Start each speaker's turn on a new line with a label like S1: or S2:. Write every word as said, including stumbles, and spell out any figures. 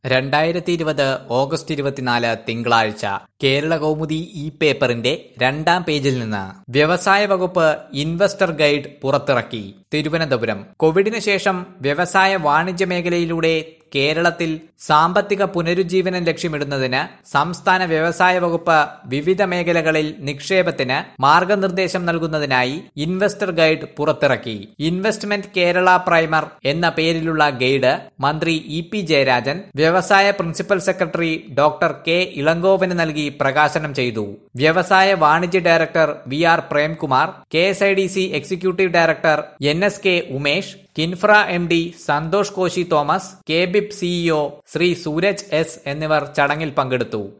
S1: രണ്ടായിരത്തി ഇരുപത് ഓഗസ്റ്റ് ഇരുപത്തിനാല് തിങ്കളാഴ്ച കേരള കൗമുദി ഈ പേപ്പറിന്റെ രണ്ടാം പേജിൽ നിന്ന് വ്യവസായ വകുപ്പ് ഇൻവെസ്റ്റർ ഗൈഡ് പുറത്തിറക്കി. തിരുവനന്തപുരം. കോവിഡിന് ശേഷം വ്യവസായ വാണിജ്യ മേഖലയിലൂടെ കേരളത്തിൽ സാമ്പത്തിക പുനരുജ്ജീവനം ലക്ഷ്യമിടുന്നതിന് സംസ്ഥാന വ്യവസായ വകുപ്പ് വിവിധ മേഖലകളിൽ നിക്ഷേപത്തിന് മാർഗനിർദ്ദേശം നൽകുന്നതിനായി ഇൻവെസ്റ്റർ ഗൈഡ് പുറത്തിറക്കി. ഇൻവെസ്റ്റ്മെന്റ് കേരള പ്രൈമർ എന്ന പേരിലുള്ള ഗൈഡ് മന്ത്രി ഇ പി ജയരാജൻ വ്യവസായ പ്രിൻസിപ്പൽ സെക്രട്ടറി ഡോക്ടർ കെ ഇളങ്കോവന് നൽകി പ്രകാശനം ചെയ്തു. വ്യവസായ വാണിജ്യ director V R Premkumar, K S I D C executive director N S K Umesh, Kinfra M D Santhosh Koshy Thomas, K BIP CEO Shri Sooraj S എന്നിവർ ചടങ്ങിൽ പങ്കെടുത്തു.